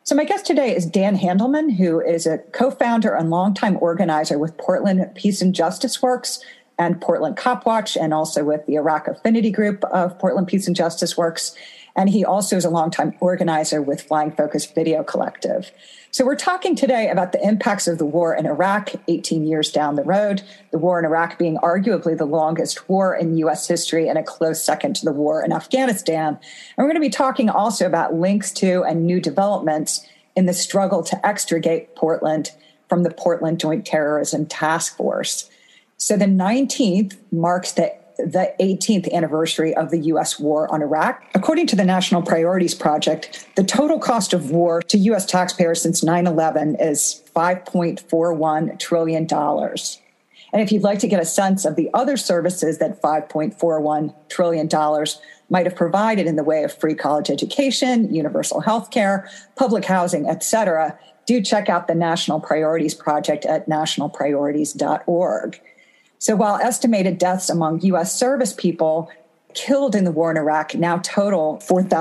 So my guest today is Dan Handelman, who is a co-founder and longtime organizer with Portland Peace and Justice Works and Portland Cop Watch, and also with the Iraq Affinity Group of Portland Peace and Justice Works. And he also is a longtime organizer with Flying Focus Video Collective. So we're talking today about the impacts of the war in Iraq 18 years down the road, the war in Iraq being arguably the longest war in U.S. history and a close second to the war in Afghanistan. And we're going to be talking also about links to and new developments in the struggle to extricate Portland from the Portland Joint Terrorism Task Force. So the 19th marks the 18th anniversary of the U.S. war on Iraq. According to the National Priorities Project, the total cost of war to U.S. taxpayers since 9/11 is $5.41 trillion. And if you'd like to get a sense of the other services that $5.41 trillion might have provided in the way of free college education, universal health care, public housing, etc., do check out the National Priorities Project at nationalpriorities.org. So while estimated deaths among U.S. service people killed in the war in Iraq now total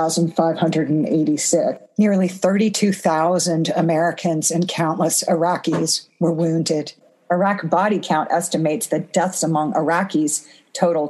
4,586, nearly 32,000 Americans and countless Iraqis were wounded. Iraq Body Count estimates that deaths among Iraqis total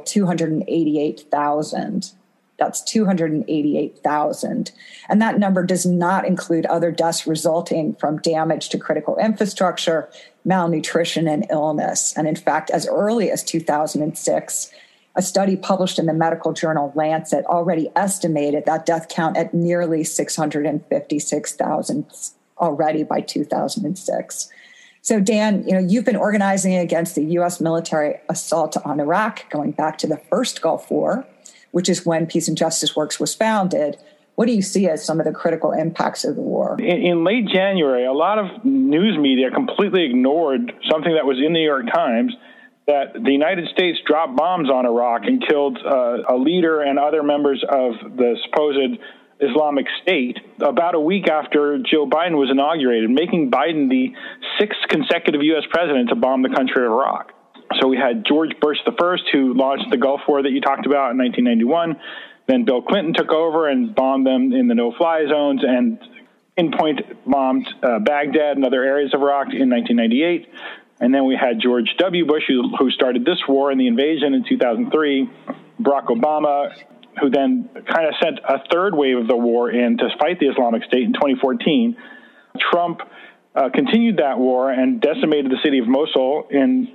288,000. That's 288,000. And that number does not include other deaths resulting from damage to critical infrastructure, malnutrition, and illness. And in fact, as early as 2006, a study published in the medical journal Lancet already estimated that death count at nearly 656,000 already by 2006. So Dan, you've been organizing against the U.S. military assault on Iraq going back to the first Gulf War, which is when Peace and Justice Works was founded. What do you see as some of the critical impacts of the war? In late January, a lot of news media completely ignored something that was in the New York Times, that the United States dropped bombs on Iraq and killed a leader and other members of the supposed Islamic State about a week after Joe Biden was inaugurated, making Biden the sixth consecutive U.S. president to bomb the country of Iraq. So we had George Bush I, who launched the Gulf War that you talked about in 1991. Then Bill Clinton took over and bombed them in the no-fly zones and pinpoint bombed Baghdad and other areas of Iraq in 1998. And then we had George W. Bush, who started this war and the invasion in 2003. Barack Obama, who then kind of sent a third wave of the war in to fight the Islamic State in 2014. Trump continued that war and decimated the city of Mosul in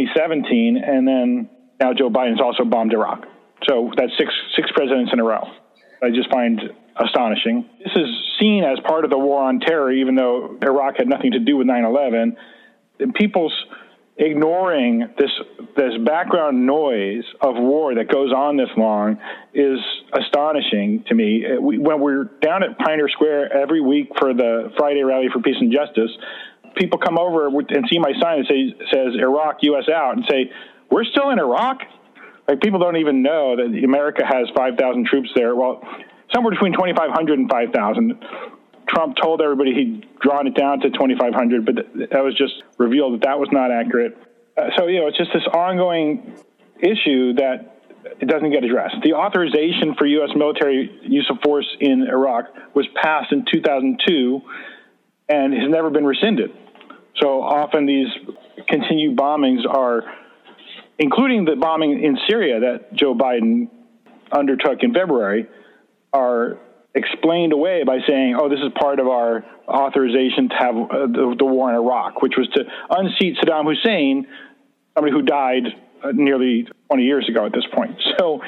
2017, and then now Joe Biden's also bombed Iraq. So that's six presidents in a row. I just find astonishing. This is seen as part of the war on terror, even though Iraq had nothing to do with 9/11. And people's ignoring this background noise of war that goes on this long is astonishing to me. When we're down at Pioneer Square every week for the Friday Rally for Peace and Justice, people come over and see my sign that says Iraq, U.S. out, and say, we're still in Iraq? Like, people don't even know that America has 5,000 troops there. Well, somewhere between 2,500 and 5,000. Trump told everybody he'd drawn it down to 2,500, but that was just revealed that was not accurate. So, it's just this ongoing issue that it doesn't get addressed. The authorization for U.S. military use of force in Iraq was passed in 2002 and has never been rescinded. So often these continued bombings are, including the bombing in Syria that Joe Biden undertook in February, are explained away by saying, this is part of our authorization to have the war in Iraq, which was to unseat Saddam Hussein, somebody who died nearly 20 years ago at this point. So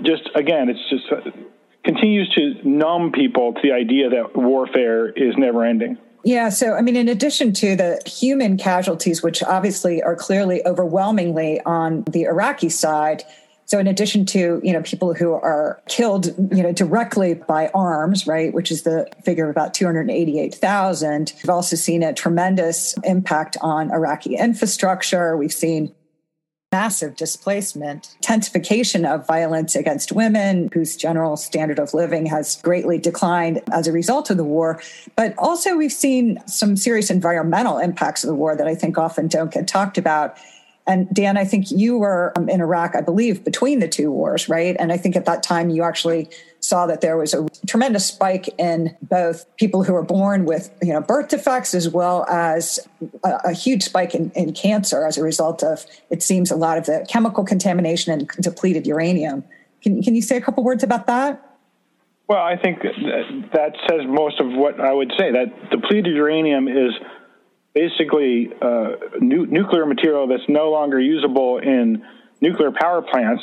it continues to numb people to the idea that warfare is never ending. Yeah. So, in addition to the human casualties, which obviously are clearly overwhelmingly on the Iraqi side, so in addition to, people who are killed, directly by arms, right, which is the figure of about 288,000, we've also seen a tremendous impact on Iraqi infrastructure. We've seen massive displacement, intensification of violence against women, whose general standard of living has greatly declined as a result of the war. But also we've seen some serious environmental impacts of the war that I think often don't get talked about. And Dan, I think you were in Iraq, I believe, between the two wars, right? And I think at that time you actually saw that there was a tremendous spike in both people who were born with, birth defects, as well as a huge spike in cancer as a result of, it seems, a lot of the chemical contamination and depleted uranium. Can you say a couple words about that? Well, I think that says most of what I would say, that depleted uranium is basically nuclear material that's no longer usable in nuclear power plants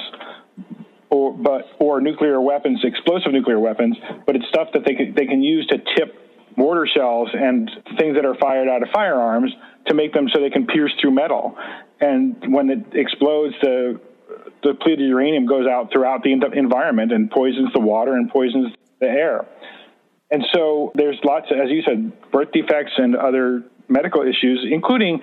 or nuclear weapons, explosive nuclear weapons, but it's stuff that they can use to tip mortar shells and things that are fired out of firearms to make them so they can pierce through metal. And when it explodes, the depleted uranium goes out throughout the environment and poisons the water and poisons the air. And so there's lots of, as you said, birth defects and other medical issues, including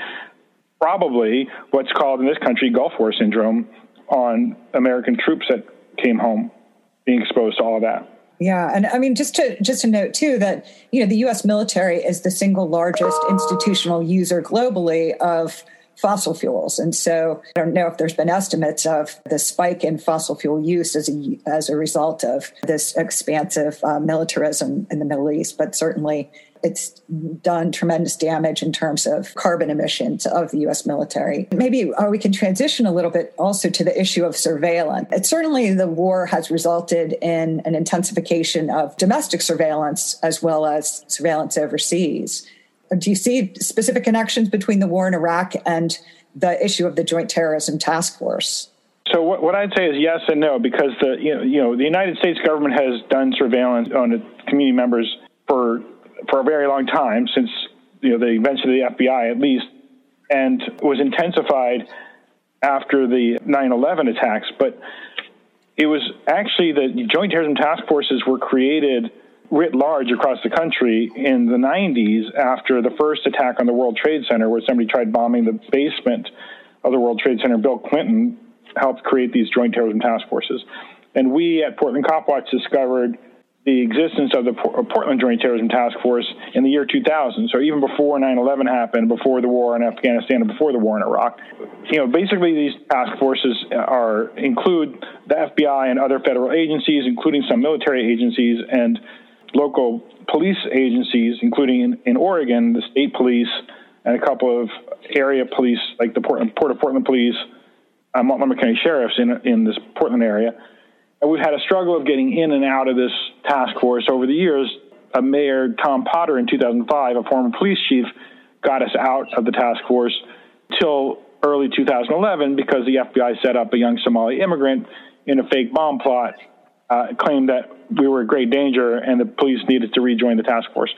probably what's called in this country Gulf War syndrome on American troops that came home being exposed to all of that. Yeah. And I mean, just to note, too, that, the U.S. military is the single largest institutional user globally of fossil fuels. And so I don't know if there's been estimates of the spike in fossil fuel use as a result of this expansive militarism in the Middle East, but certainly it's done tremendous damage in terms of carbon emissions of the U.S. military. Maybe we can transition a little bit also to the issue of surveillance. Certainly the war has resulted in an intensification of domestic surveillance as well as surveillance overseas. Do you see specific connections between the war in Iraq and the issue of the Joint Terrorism Task Force? So what I'd say is yes and no, because the United States government has done surveillance on its community members for a very long time, since the invention of the FBI at least, and was intensified after the 9/11 attacks. But it was actually the Joint Terrorism Task Forces were created writ large across the country in the 90s after the first attack on the World Trade Center, where somebody tried bombing the basement of the World Trade Center. Bill Clinton helped create these Joint Terrorism Task Forces. And we at Portland Copwatch discovered the existence of the Portland Joint Terrorism Task Force in the year 2000. So even before 9/11 happened, before the war in Afghanistan, and before the war in Iraq. Basically these task forces include the FBI and other federal agencies, including some military agencies and local police agencies, including in Oregon, the state police and a couple of area police, like the Port of Portland Police, Montgomery County Sheriffs in this Portland area. And we've had a struggle of getting in and out of this task force over the years. Mayor Tom Potter in 2005, a former police chief, got us out of the task force till early 2011 because the FBI set up a young Somali immigrant in a fake bomb plot, claimed that we were a great danger and the police needed to rejoin the task force.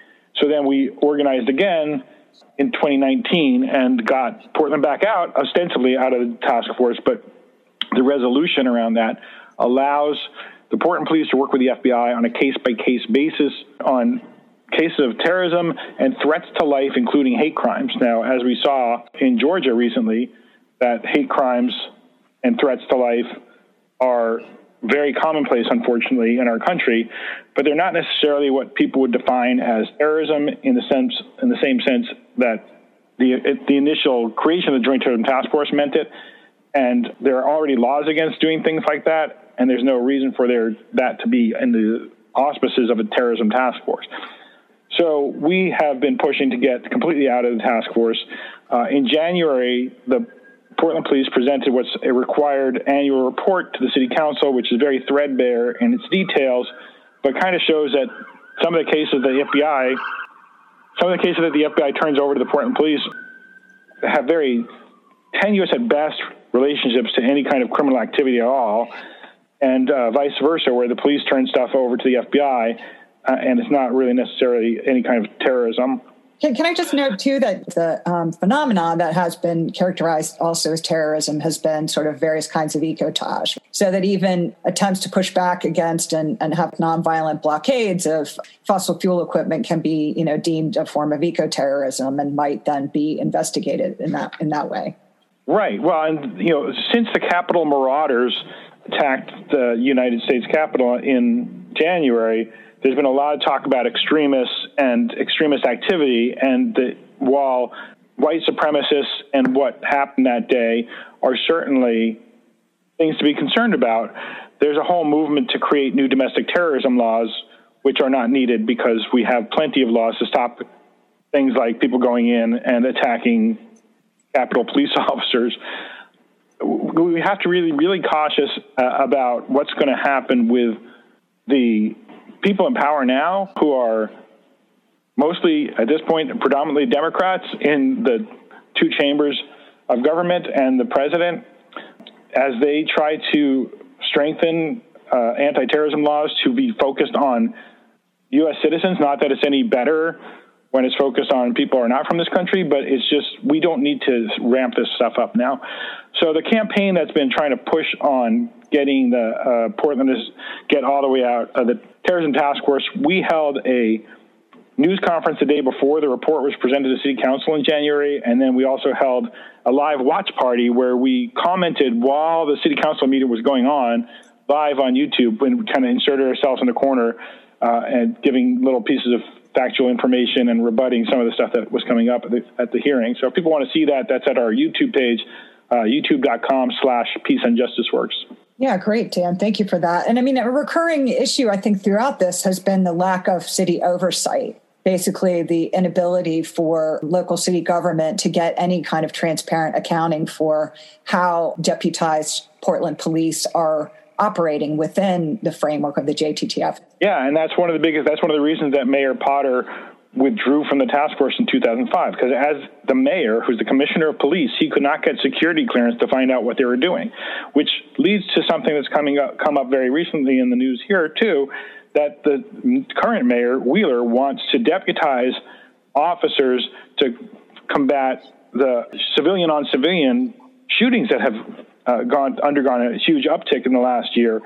So then we organized again in 2019 and got Portland back out, ostensibly out of the task force, but the resolution around that allows the Portland police to work with the FBI on a case-by-case basis on cases of terrorism and threats to life, including hate crimes. Now, as we saw in Georgia recently, that hate crimes and threats to life are very commonplace, unfortunately, in our country, but they're not necessarily what people would define as terrorism in the same sense that the initial creation of the Joint Terrorism Task Force meant it. And there are already laws against doing things like that, and there's no reason for that to be in the auspices of a terrorism task force. So we have been pushing to get completely out of the task force. In January, the Portland Police presented what's a required annual report to the City Council, which is very threadbare in its details, but kind of shows that some of the cases that the FBI turns over to the Portland Police have very tenuous at best relationships to any kind of criminal activity at all, and vice versa, where the police turn stuff over to the FBI, and it's not really necessarily any kind of terrorism. Can I just note, too, that the phenomenon that has been characterized also as terrorism has been sort of various kinds of ecotage, so that even attempts to push back against and have nonviolent blockades of fossil fuel equipment can be, deemed a form of ecoterrorism and might then be investigated in that way. Right. Well, and, since the Capitol marauders attacked the United States Capitol in January, there's been a lot of talk about extremists and extremist activity. And while white supremacists and what happened that day are certainly things to be concerned about. There's a whole movement to create new domestic terrorism laws, which are not needed because we have plenty of laws to stop things like people going in and attacking Capitol police officers. We have to really, really cautious about what's going to happen with the people in power now, who are mostly, at this point, predominantly Democrats in the two chambers of government and the president, as they try to strengthen anti-terrorism laws to be focused on U.S. citizens. Not that it's any better when it's focused on people who are not from this country, but it's just we don't need to ramp this stuff up now. So the campaign that's been trying to push on getting the Portland to get all the way out of the terrorism task force, we held a news conference the day before the report was presented to City Council in January, and then we also held a live watch party where we commented while the City Council meeting was going on live on YouTube, and kind of inserted ourselves in the corner and giving little pieces of factual information and rebutting some of the stuff that was coming up at the hearing. So if people want to see that, that's at our YouTube page, youtube.com/peaceandjusticeworks. Yeah, great, Dan. Thank you for that. And I mean, a recurring issue, I think, throughout this has been the lack of city oversight. Basically, the inability for local city government to get any kind of transparent accounting for how deputized Portland police are operating within the framework of the JTTF. Yeah, and that's one of the reasons that Mayor Potter withdrew from the task force in 2005, because as the mayor, who's the commissioner of police, he could not get security clearance to find out what they were doing, which leads to something that's come up very recently in the news here too, that the current mayor, Wheeler, wants to deputize officers to combat the civilian on civilian shootings that have undergone a huge uptick in the last year.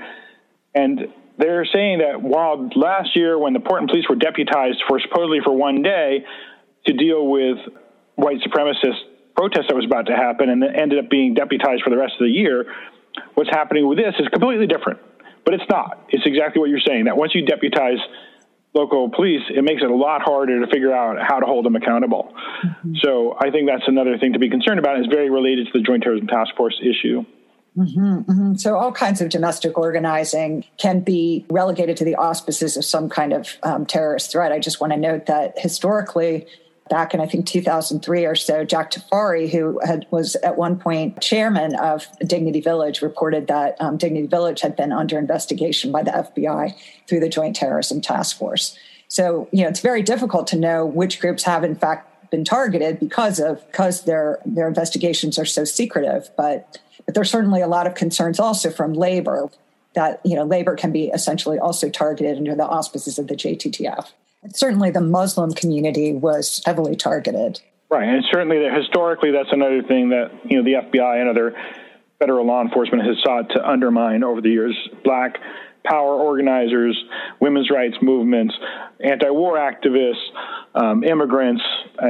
And they're saying that while last year, when the Portland police were deputized supposedly for one day to deal with white supremacist protest that was about to happen, and then ended up being deputized for the rest of the year, what's happening with this is completely different. But it's not. It's exactly what you're saying, that once you deputize local police, it makes it a lot harder to figure out how to hold them accountable. Mm-hmm. So I think that's another thing to be concerned about. It's very related to the Joint Terrorism Task Force issue. Mm-hmm, mm-hmm. So all kinds of domestic organizing can be relegated to the auspices of some kind of terrorist threat. I just want to note that historically, back in, I think, 2003 or so, Jack Tafari, who was at one point chairman of Dignity Village, reported that Dignity Village had been under investigation by the FBI through the Joint Terrorism Task Force. So, it's very difficult to know which groups have, in fact, been targeted because their investigations are so secretive. But there's certainly a lot of concerns also from labor that, labor can be essentially also targeted under the auspices of the JTTF. Certainly the Muslim community was heavily targeted. Right, and certainly historically that's another thing that the FBI and other federal law enforcement has sought to undermine over the years. Black power organizers, women's rights movements, anti-war activists, immigrants,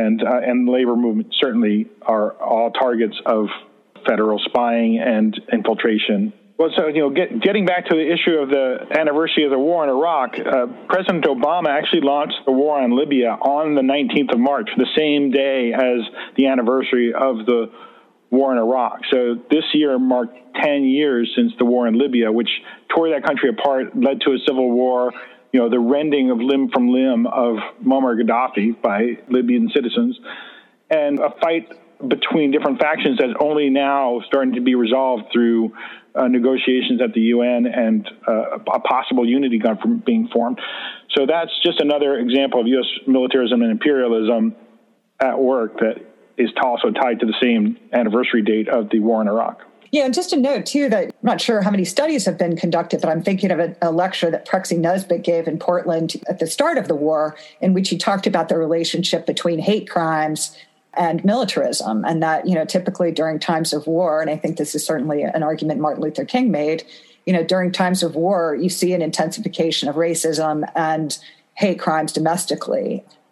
and labor movement certainly are all targets of federal spying and infiltration. Well, so, getting back to the issue of the anniversary of the war in Iraq, President Obama actually launched the war on Libya on the 19th of March, the same day as the anniversary of the war in Iraq. So this year marked 10 years since the war in Libya, which tore that country apart, led to a civil war, the rending of limb from limb of Muammar Gaddafi by Libyan citizens, and a fight between different factions that's only now starting to be resolved through negotiations at the UN and a possible unity government being formed. So that's just another example of U.S. militarism and imperialism at work that is also tied to the same anniversary date of the war in Iraq. Yeah, and just a note, too, that I'm not sure how many studies have been conducted, but I'm thinking of a lecture that Prexy Nesbitt gave in Portland at the start of the war, in which he talked about the relationship between hate crimes and militarism, and that, typically during times of war, and I think this is certainly an argument Martin Luther King made, during times of war, you see an intensification of racism and hate crimes domestically.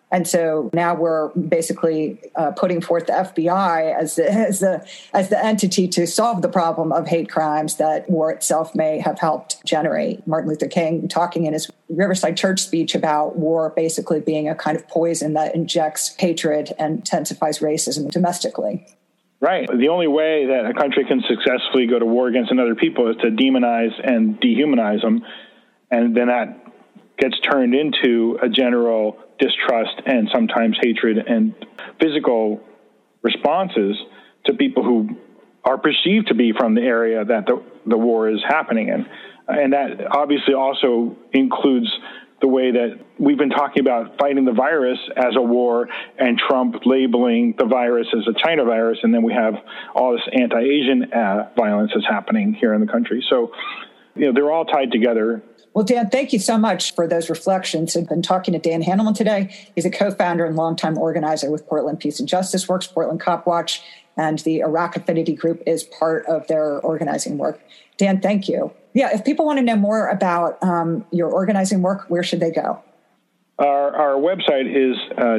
And so now we're basically putting forth the FBI as the entity to solve the problem of hate crimes that war itself may have helped generate. Martin Luther King talking in his Riverside Church speech about war basically being a kind of poison that injects hatred and intensifies racism domestically. Right. The only way that a country can successfully go to war against another people is to demonize and dehumanize them. And then that gets turned into a general distrust and sometimes hatred and physical responses to people who are perceived to be from the area that the war is happening in. And that obviously also includes the way that we've been talking about fighting the virus as a war and Trump labeling the virus as a China virus. And then we have all this anti-Asian violence that's happening here in the country. So, they're all tied together. Well, Dan, thank you so much for those reflections. I've been talking to Dan Handelman today. He's a co-founder and longtime organizer with Portland Peace and Justice Works, Portland Cop Watch, and the Iraq Affinity Group is part of their organizing work. Dan, thank you. Yeah, if people want to know more about your organizing work, where should they go? Our website is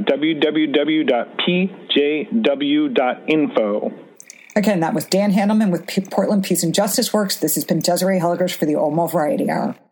www.pjw.info. Again, that was Dan Handelman with Portland Peace and Justice Works. This has been Desiree Helgers for the Old Mall Variety Hour.